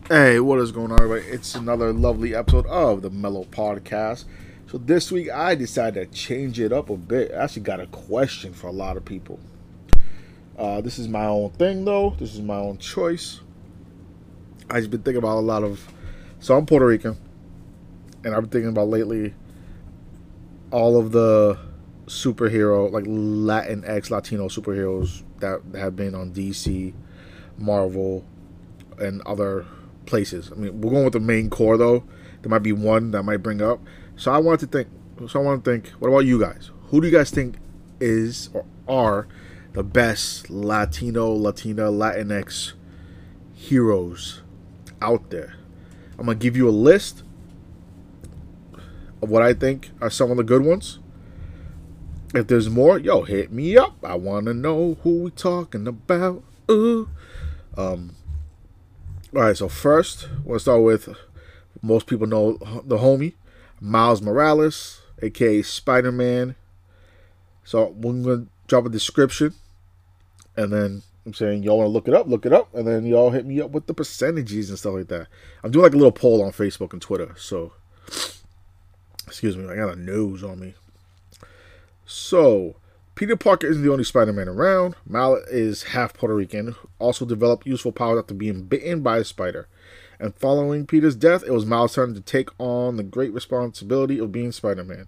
Hey, what is going on, everybody? It's another lovely episode of the Mellow Podcast. So this week I decided to change it up a bit. I actually got a question for a lot of people. This is my own thing, though. This is my own choice. I've been thinking about a lot of. So I'm Puerto Rican, and I've been thinking about lately all of the superhero, like Latinx, Latino superheroes that have been on DC, Marvel, and other places. I mean, we're going with the main core though. There might be one that might bring up. So I want to think. What about you guys? Who do you guys think is or are the best Latina, Latinx heroes out there? I'm gonna give you a list of what I think are some of the good ones. If there's more, yo, hit me up. I wanna know who we talking about. Ooh. Alright, so first, we'll start with most people know the homie, Miles Morales, aka Spider-Man. So we're gonna drop a description, and then I'm saying y'all wanna look it up, and then y'all hit me up with the percentages and stuff like that. I'm doing like a little poll on Facebook and Twitter, so excuse me, I got a nose on me. So Peter Parker isn't the only Spider-Man around. Miles is half Puerto Rican, also developed useful powers after being bitten by a spider. And following Peter's death, it was Miles' turn to take on the great responsibility of being Spider-Man.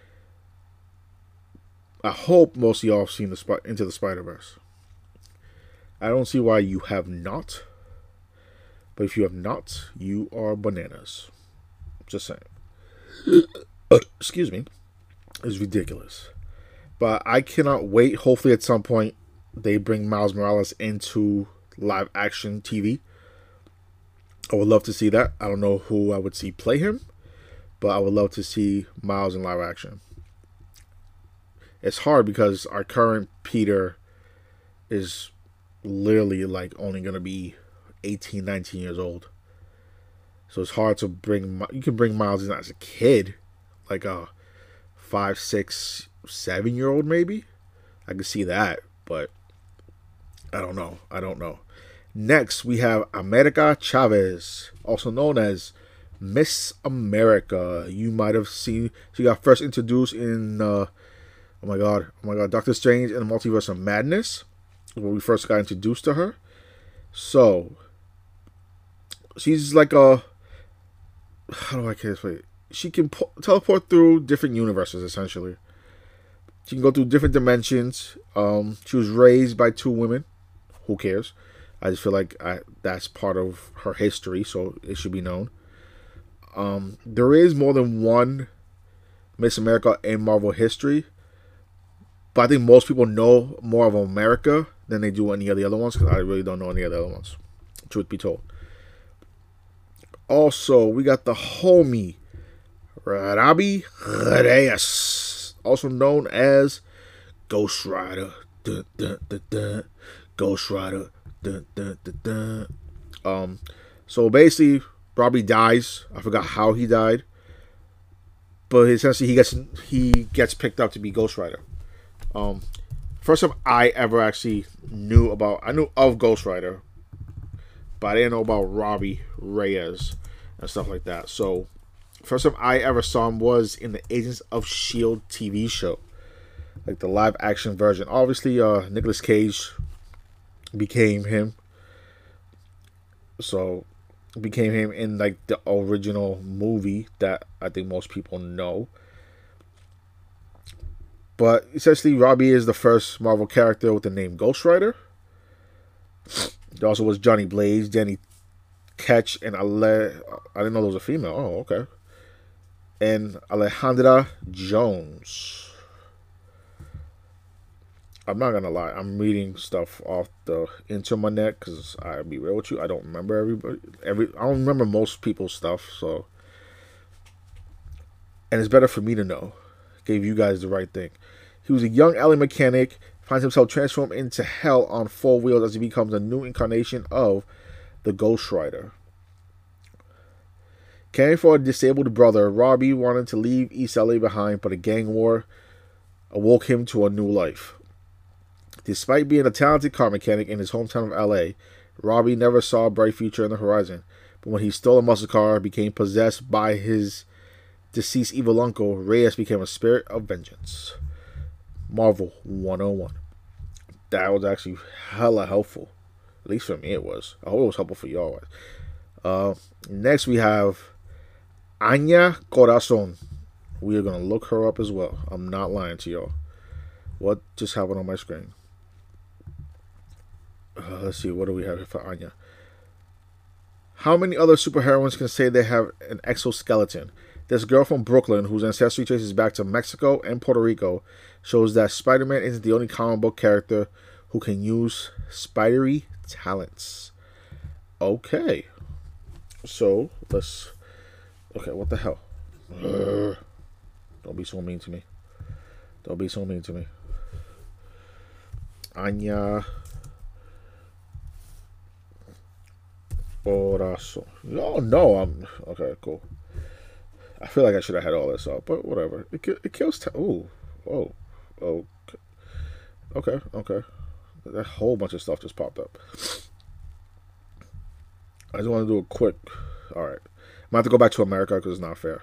I hope most of y'all have seen Into the Spider-Verse. I don't see why you have not. But if you have not, you are bananas. Just saying. Excuse me. It's ridiculous. But I cannot wait. Hopefully at some point they bring Miles Morales into live action TV. I would love to see that. I don't know who I would see play him, but I would love to see Miles in live action. It's hard because our current Peter is literally like only going to be 18, 19 years old. So it's hard to bring. You can bring Miles in as a kid, like a 5, 6, 7-year-old maybe. I can see that, but I don't know. Next, we have America Chavez, also known as Miss America. You might have seen she got first introduced in oh my god, Doctor Strange and the Multiverse of Madness, when we first got introduced to her. So she's like a, how do I explain it? She can teleport through different universes essentially. She can go through different dimensions. She was raised by 2 women. Who cares? I just feel like that's part of her history, so it should be known. There is more than one Miss America in Marvel history, but I think most people know more of America than they do any of the other ones, because I really don't know any of the other ones, truth be told. Also, we got the homie, Robbie Reyes, also known as Ghost Rider. Dun, dun, dun, dun. Ghost Rider. Dun, dun, dun, dun. So basically, Robbie dies. I forgot how he died, but essentially he gets picked up to be Ghost Rider. First time I ever actually I knew of Ghost Rider, but I didn't know about Robbie Reyes and stuff like that. So first time I ever saw him was in the Agents of S.H.I.E.L.D. TV show, like the live action version. Obviously, Nicolas Cage became him. So became him in like the original movie that I think most people know. But essentially, Robbie is the first Marvel character with the name Ghost Rider. There also was Johnny Blaze, Danny Ketch, and I didn't know there was a female. Oh, okay. And Alejandra Jones. I'm not gonna lie, I'm reading stuff off the internet because I'll be real with you, I don't remember everybody. I don't remember most people's stuff, so, and it's better for me to know. Gave you guys the right thing. He was a young alley mechanic, finds himself transformed into hell on 4 wheels as he becomes a new incarnation of the Ghost Rider. Caring for a disabled brother, Robbie wanted to leave East LA behind, but a gang war awoke him to a new life. Despite being a talented car mechanic in his hometown of LA, Robbie never saw a bright future on the horizon. But when he stole a muscle car, became possessed by his deceased evil uncle, Reyes became a spirit of vengeance. Marvel 101. That was actually hella helpful. At least for me it was. I hope it was helpful for y'all. Next we have Anya Corazon. We are going to look her up as well. I'm not lying to y'all. What just happened on my screen? Let's see. What do we have here for Anya? How many other superheroines can say they have an exoskeleton? This girl from Brooklyn, whose ancestry traces back to Mexico and Puerto Rico, shows that Spider-Man isn't the only comic book character who can use spidery talents. Okay. So, let's... Okay, what the hell? Don't be so mean to me. Don't be so mean to me. Anya Corazon. No, I'm... Okay, cool. I feel like I should have had all this up, but whatever. It kills... Ooh. Oh. Okay. That whole bunch of stuff just popped up. I just want to do a quick... Alright. I'm going to have to go back to America because it's not fair.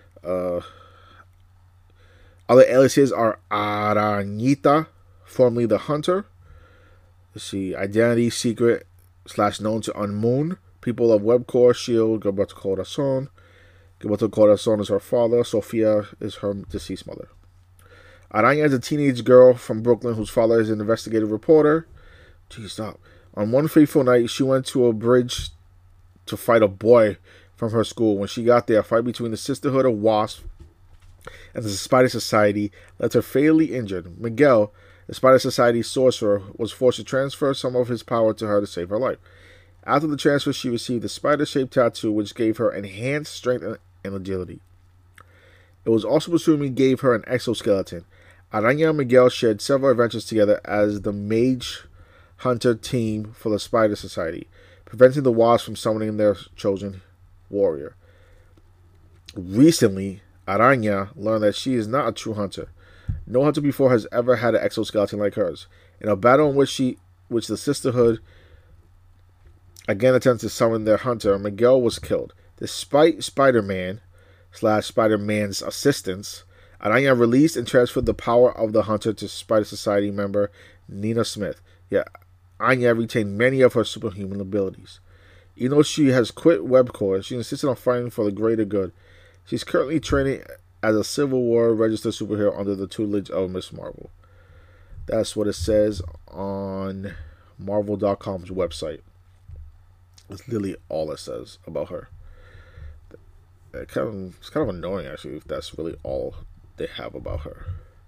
Other aliases are Arañita, formerly the Hunter. Let's see. Identity, secret, / known to Unmoon. People of Webcore, S.H.I.E.L.D., Gilberto Corazon. Gilberto Corazon is her father. Sofia is her deceased mother. Araña is a teenage girl from Brooklyn whose father is an investigative reporter. Jeez, stop. On one fateful night, she went to a bridge to fight a boy from her school. When she got there, a fight between the Sisterhood of Wasp and the Spider Society left her fatally injured. Miguel, the Spider Society's sorcerer, was forced to transfer some of his power to her to save her life. After the transfer, she received a spider-shaped tattoo, which gave her enhanced strength and agility. It was also presumably gave her an exoskeleton. Araña and Miguel shared several adventures together as the Mage Hunter team for the Spider Society, preventing the Wasp from summoning their chosen warrior. Recently, Araña learned that she is not a true hunter. No hunter before has ever had an exoskeleton like hers. In a battle in which the Sisterhood again attempted to summon their hunter, Miguel was killed. Despite Spider-Man / Spider-Man's assistance, Araña released and transferred the power of the hunter to Spider Society member Nina Smith. Yet, Anya retained many of her superhuman abilities. Even though she has quit Webcore, she insisted on fighting for the greater good. She's currently training as a Civil War registered superhero under the tutelage of Miss Marvel. That's what it says on Marvel.com's website. That's literally all it says about her. It's kind of annoying, actually, if that's really all they have about her.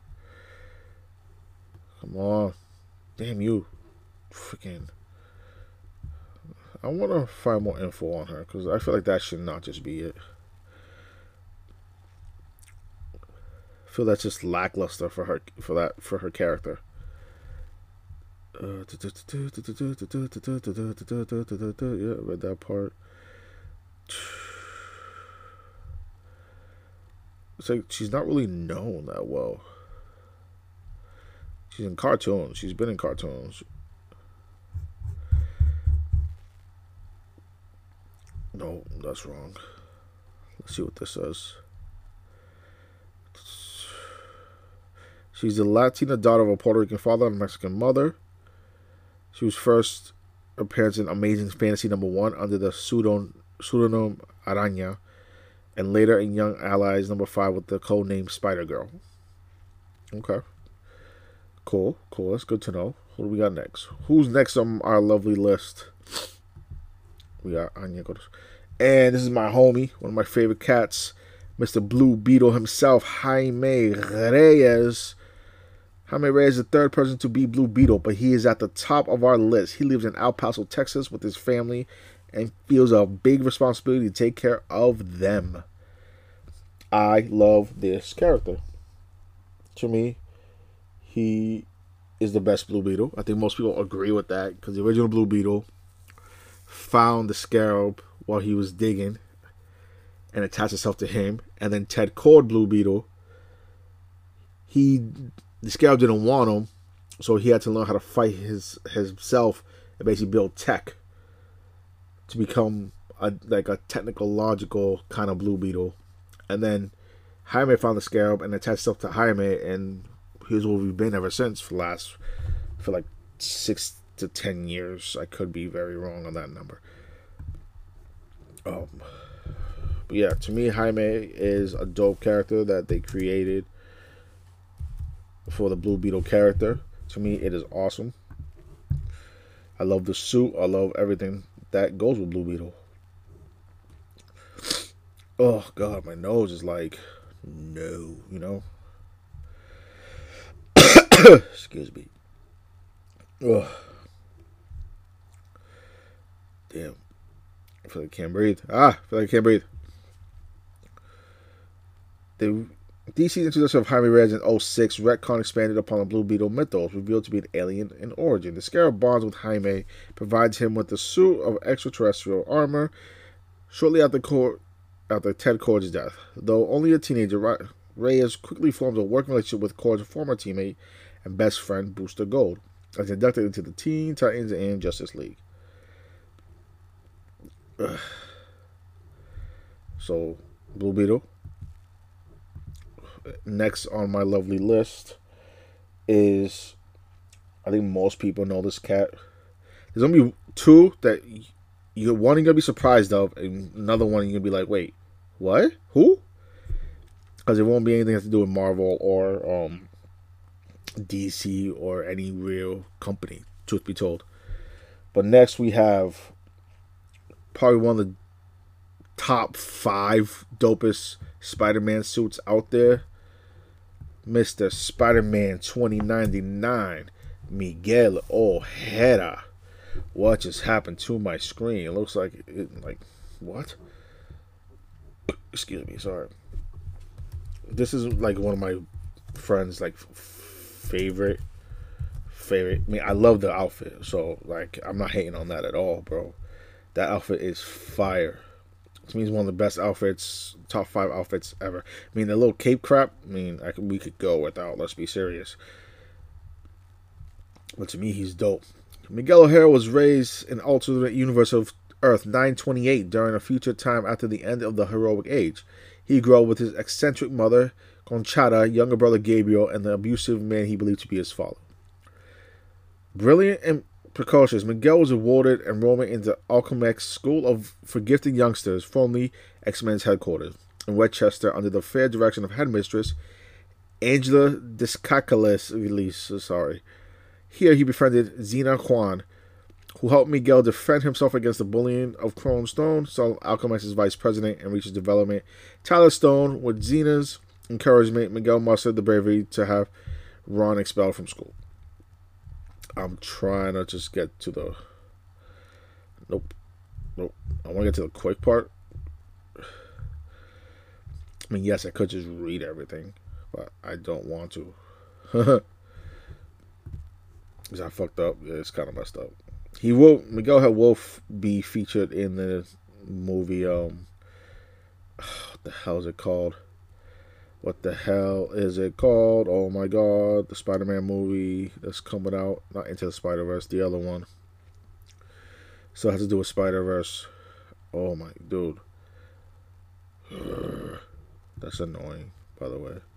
Come on. Damn you. Freaking... I want to find more info on her, because I feel like that should not just be it. I feel that's just lackluster for her character. Yeah, read that part. It's like she's not really known that well. She's in cartoons. She's been in cartoons. No, that's wrong. Let's see what this says. She's the Latina daughter of a Puerto Rican father and a Mexican mother. She was first appearance in Amazing Fantasy #1 under the pseudonym Araña, and later in Young Allies #5 with the codename Spider-Girl. Okay. Cool. That's good to know. What do we got next? Who's next on our lovely list? We got Anya. And this is my homie, one of my favorite cats, Mr. Blue Beetle himself, Jaime Reyes. Jaime Reyes is the third person to be Blue Beetle, but he is at the top of our list. He lives in El Paso, Texas with his family and feels a big responsibility to take care of them. I love this character. To me, he is the best Blue Beetle. I think most people agree with that, because the original Blue Beetle found the scarab while he was digging and attached itself to him. And then Ted Kord Blue Beetle, the scarab didn't want him, so he had to learn how to fight himself and basically build tech to become like a technological kind of Blue Beetle, and then Jaime found the Scarab and attached stuff to Jaime, and here's where we've been ever since for like 6 to 10 years. I could be very wrong on that number. But yeah, to me, Jaime is a dope character that they created for the Blue Beetle character. To me, it is awesome. I love the suit. I love everything that goes with Blue Beetle. Oh God, my nose is like, no, you know. Excuse me. Ugh. Damn. I feel like I can't breathe. I feel like I can't breathe. The DC's introduction of Jaime Reyes in 2006, retcon expanded upon the Blue Beetle mythos, revealed to be an alien in origin. The Scarab bonds with Jaime, provides him with a suit of extraterrestrial armor. Shortly after Ted Kord's death, though only a teenager, Reyes quickly forms a working relationship with Kord's former teammate and best friend, Booster Gold, as inducted into the Teen Titans and Justice League. So, Blue Beetle. Next on my lovely list is, I think most people know this cat. There's gonna be two that you're gonna be surprised of, and another one you're gonna be like, wait, what? Who? Because it won't be anything that has to do with Marvel or DC or any real company, truth be told. But next we have probably one of the top 5 dopest Spider-Man suits out there. Mr. Spider-Man 2099, Miguel Ojeda. What just happened to my screen? It looks like what? Excuse me, sorry. This is like one of my friends' like favorite. I mean, I love the outfit, so like I'm not hating on that at all, bro. That outfit is fire. To me, it's one of the best outfits, top 5 outfits ever. I mean, the little cape crap, I mean, we could go without, let's be serious. But to me, he's dope. Miguel O'Hara was raised in alternate universe of Earth 928 during a future time after the end of the heroic age. He grew up with his eccentric mother, Conchata, younger brother Gabriel, and the abusive man he believed to be his father. Brilliant and precocious, Miguel was awarded enrollment into Alchemax School for Gifted Youngsters, formerly X-Men's headquarters, in Westchester under the fair direction of headmistress Angela Discakalis. Here he befriended Xena Kwan, who helped Miguel defend himself against the bullying of Chrome Stone, so Alchemax's vice president, and reaches development. Tyler Stone, with Xena's encouragement, Miguel mustered the bravery to have Ron expelled from school. I'm trying to just get to the... Nope. I want to get to the quick part. I mean, yes, I could just read everything, but I don't want to. Because I fucked up. Yeah, it's kind of messed up. Miguel will be featured in the movie, what the hell is it called? Oh my god, the Spider-Man movie that's coming out. Not Into the Spider-Verse, the other one. So it has to do with Spider-Verse. Oh my, dude. That's annoying, by the way.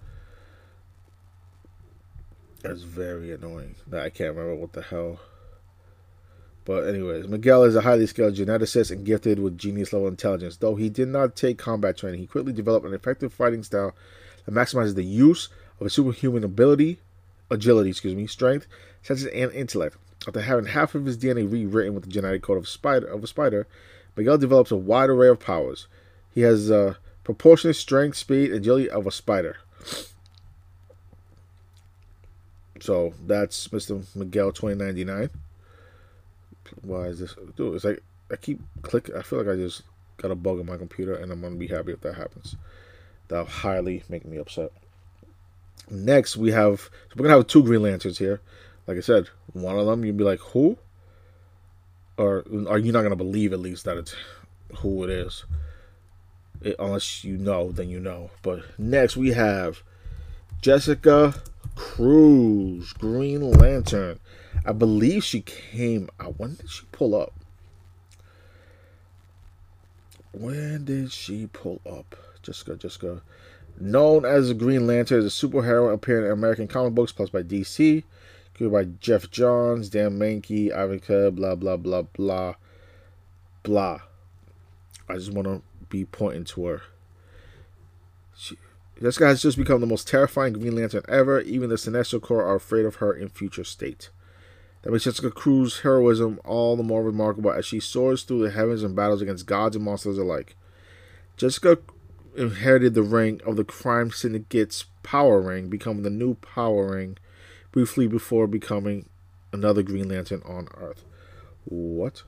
That's very annoying. I can't remember what the hell. But anyways, Miguel is a highly skilled geneticist and gifted with genius-level intelligence. Though he did not take combat training, he quickly developed an effective fighting style that maximizes the use of his superhuman agility, strength, senses, and intellect. After having half of his DNA rewritten with the genetic code of a spider, Miguel develops a wide array of powers. He has proportionate strength, speed, and agility of a spider. So that's Mr. Miguel 2099. Why is this? Dude, it's like I keep clicking. I feel like I just got a bug on my computer, and I'm going to be happy if that happens. That'll highly make me upset. Next, we're going to have 2 Green Lanterns here. Like I said, one of them, you'd be like, who? Or are you not going to believe at least that it's who it is? Unless you know, then you know. But next, we have Jessica Cruz, Green Lantern. I believe she came out. When did she pull up? When did she pull up? Jessica. Known as the Green Lantern, is a superhero appearing in American comic books, plus by DC. Created by Jeff Johns, Dan Mankey, Ivan Cub, blah, blah, blah, blah, blah. I just want to be pointing to her. Jessica has just become the most terrifying Green Lantern ever. Even the Sinestro Corps are afraid of her in future state. That makes Jessica Cruz's heroism all the more remarkable as she soars through the heavens and battles against gods and monsters alike. Jessica inherited the ring of the crime syndicate's power ring, becoming the new power ring briefly before becoming another Green Lantern on Earth. What?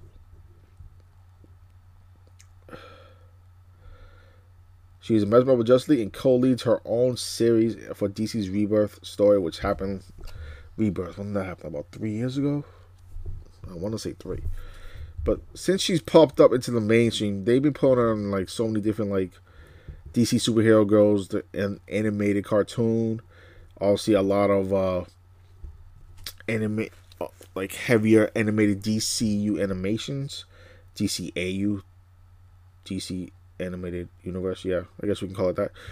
She is mesmerized with Justice League and co-leads her own series for DC's Rebirth story, which happened... Rebirth, when did that happen? About 3 years ago? I want to say 3. But since she's popped up into the mainstream, they've been putting her on like so many different like DC superhero girls, an animated cartoon. Obviously, a lot of like heavier animated DCU animations, DCAU, DC Animated Universe. Yeah, I guess we can call it that.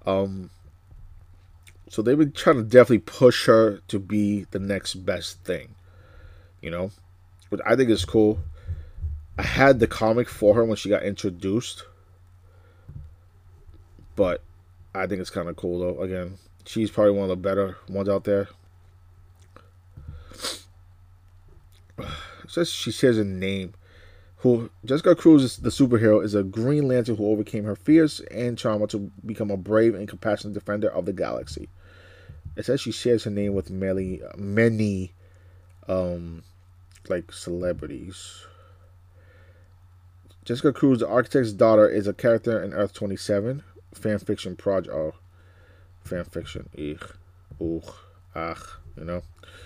So they've been trying to definitely push her to be the next best thing, you know, which I think is cool. I had the comic for her when she got introduced, but I think it's kind of cool though. Again, she's probably one of the better ones out there. It says she shares a name. Jessica Cruz, the superhero, is a Green Lantern who overcame her fears and trauma to become a brave and compassionate defender of the galaxy. It says she shares her name with many like celebrities. Jessica Cruz, the architect's daughter, is a character in Earth 27 fan fiction project. Oh, fan fiction. You know.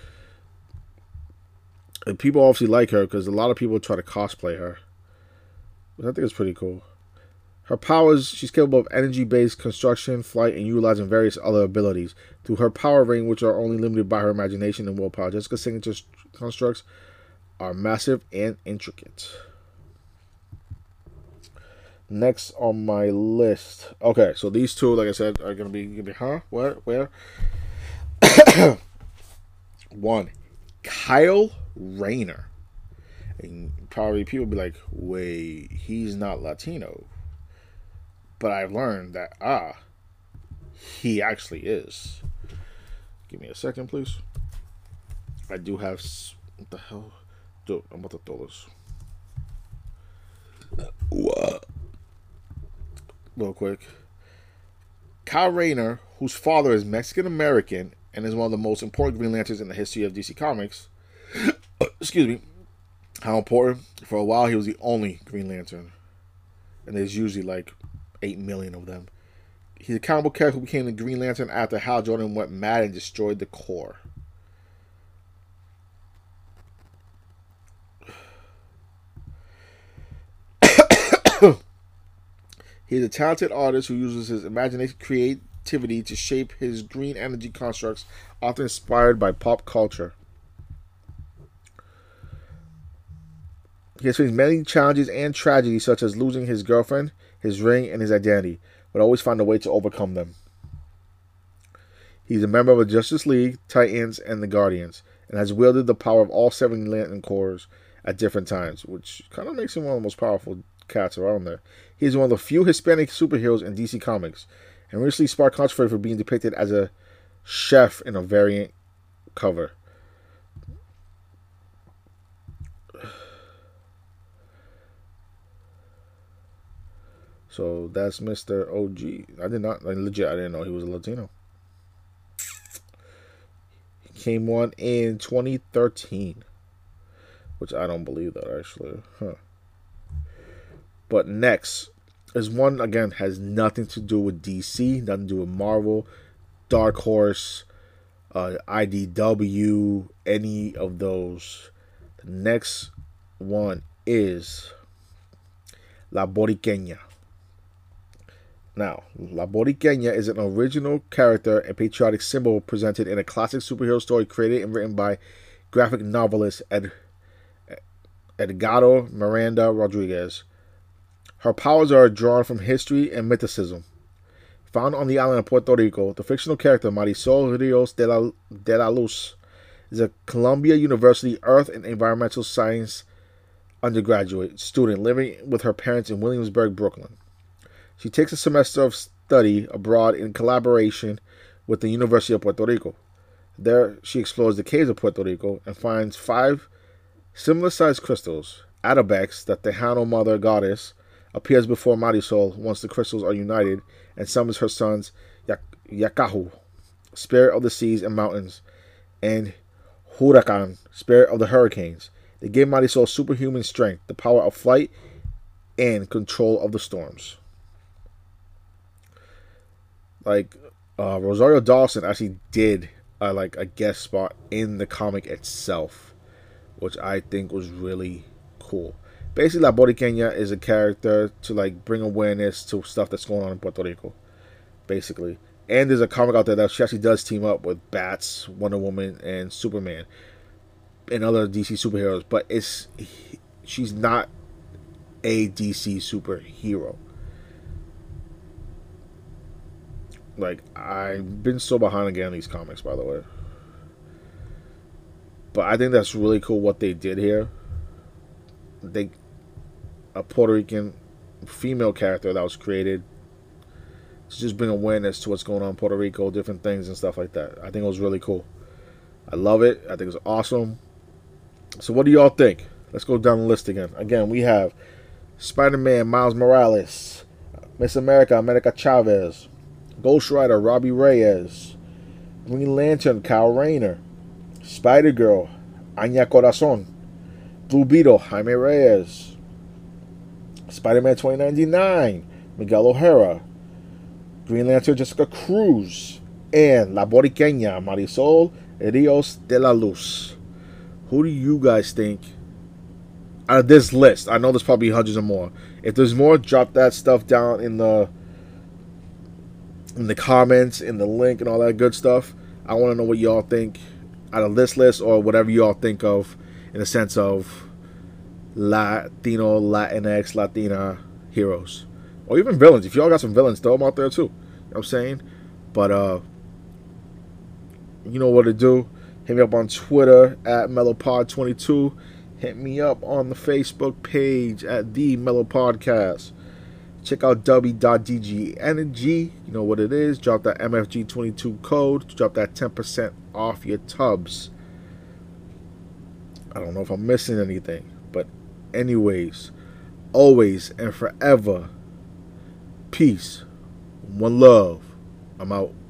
And people obviously like her because a lot of people try to cosplay her. But I think it's pretty cool. Her powers, she's capable of energy-based construction, flight, and utilizing various other abilities. Through her power ring, which are only limited by her imagination and willpower, Jessica's signature constructs are massive and intricate. Next on my list. Okay, so these two, like I said, are going to be huh? Where? One, Kyle Rayner. And probably people be like, wait, he's not Latino. But I've learned that, he actually is. Give me a second, please. I do have... What the hell? Dude, I'm about to throw this. What? Real quick. Kyle Rayner, whose father is Mexican-American and is one of the most important Green Lanterns in the history of DC Comics. Excuse me. How important? For a while, he was the only Green Lantern. And there's usually like 8 million of them. He's a comic book character who became the Green Lantern after Hal Jordan went mad and destroyed the Corps. He's a talented artist who uses his imagination creativity to shape his green energy constructs, often inspired by pop culture. He has faced many challenges and tragedies, such as losing his girlfriend, his ring, and his identity, but always found a way to overcome them. He's a member of the Justice League, Titans, and the Guardians, and has wielded the power of all 7 Lantern Corps at different times, which kind of makes him one of the most powerful cats around there. He is one of the few Hispanic superheroes in DC Comics, and recently sparked controversy for being depicted as a chef in a variant cover. So that's Mr. OG. I didn't know he was a Latino. He came on in 2013, which I don't believe that actually. But next is one, again, has nothing to do with DC, nothing to do with Marvel, Dark Horse, IDW, any of those. The next one is La Boriqueña. Now, La Boriqueña is an original character and patriotic symbol presented in a classic superhero story created and written by graphic novelist Edgardo Miranda Rodriguez. Her powers are drawn from history and mythicism. Found on the island of Puerto Rico, the fictional character Marisol Rios de la Luz is a Columbia University Earth and Environmental Science undergraduate student living with her parents in Williamsburg, Brooklyn. She takes a semester of study abroad in collaboration with the University of Puerto Rico. There, she explores the caves of Puerto Rico and finds 5 similar-sized crystals, Atabex, the Tejano mother goddess, appears before Marisol once the crystals are united and summons her sons Yacahu, spirit of the seas and mountains, and Huracan, spirit of the hurricanes. They give Marisol superhuman strength, the power of flight, and control of the storms. Like, Rosario Dawson actually did a guest spot in the comic itself, which I think was really cool. Basically, La Boriqueña is a character to bring awareness to stuff that's going on in Puerto Rico, basically. And there's a comic out there that she actually does team up with Bats, Wonder Woman, and Superman, and other DC superheroes. But she's not a DC superhero. I've been so behind again on these comics, by the way. But I think that's really cool what they did here. A Puerto Rican female character that was created to just bring awareness to what's going on in Puerto Rico, different things and stuff like that. I think it was really cool. I love it. I think it's awesome. So what do y'all think? Let's go down the list again. Again, we have Spider-Man, Miles Morales, Miss America, America Chavez, Ghost Rider, Robbie Reyes, Green Lantern, Kyle Rayner, Spider-Girl, Anya Corazon, Blue Beetle, Jaime Reyes, Spider-Man 2099, Miguel O'Hara, Green Lantern, Jessica Cruz, and La Boriqueña, Marisol Rios de la Luz. Who do you guys think out of this list? I know there's probably hundreds of more. If there's more, drop that stuff down in the comments, in the link, and all that good stuff. I want to know what y'all think out of this list, or whatever y'all think of in the sense of Latino, Latinx, Latina heroes, or even villains. If y'all got some villains, throw them out there too. You know what I'm saying? But you know what to do. Hit me up on Twitter at MellowPod22. Hit me up on the Facebook page at The Mellow Podcast. Check out W.DG Energy. You know what it is. Drop that MFG22 code to drop that 10% off your tubs. I don't know if I'm missing anything, but anyways, always and forever, peace, one love. I'm out.